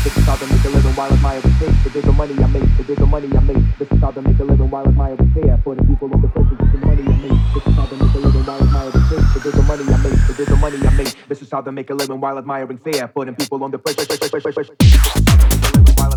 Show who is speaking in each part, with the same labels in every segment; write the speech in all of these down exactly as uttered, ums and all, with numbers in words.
Speaker 1: This is how to make a living while admiring fate. The bigger money I make, the bigger money I make. This is how to make a living while admiring fear. For the people under pressure, this is the money I make. This is how to make a living while admiring fate. The bigger money I make, the bigger money I make. This is how to make a living while admiring fear. Putting people under pressure. This is how to make a living while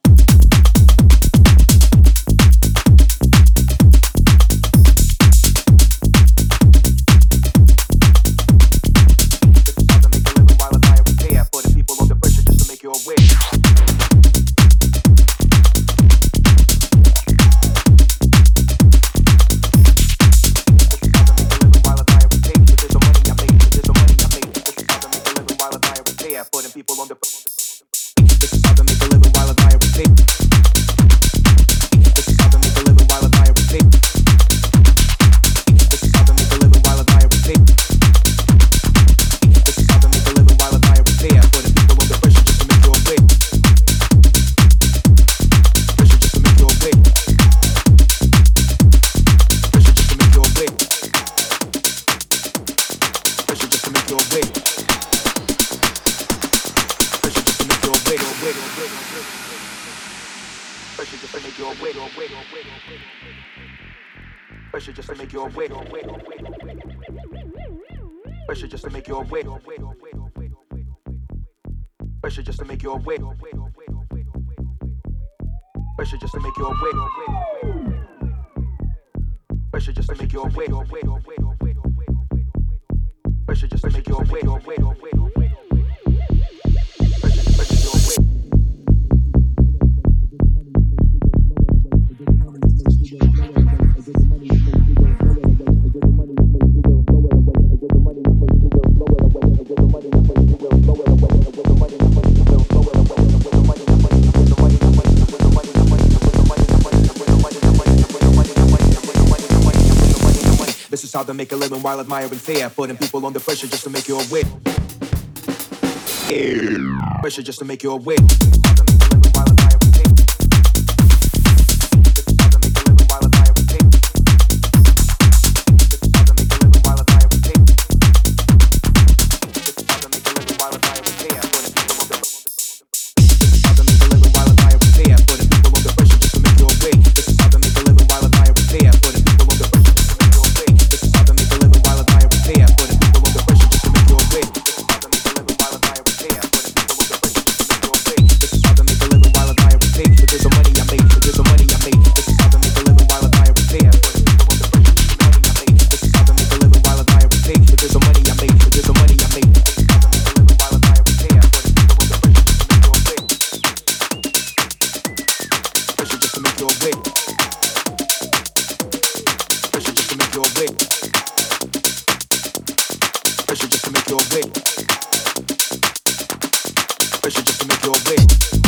Speaker 1: pressure just to make you awake. Pressure just to make you awake. Pressure just to make you awake. Pressure just to make you awake. Pressure just to make you awake. Pressure just to make you awake. This is how to make a living while admiring fear. Putting people under pressure just to make you awake. Pressure just to make you awake. Pressure just to make you awake. Pressure just to make you awake.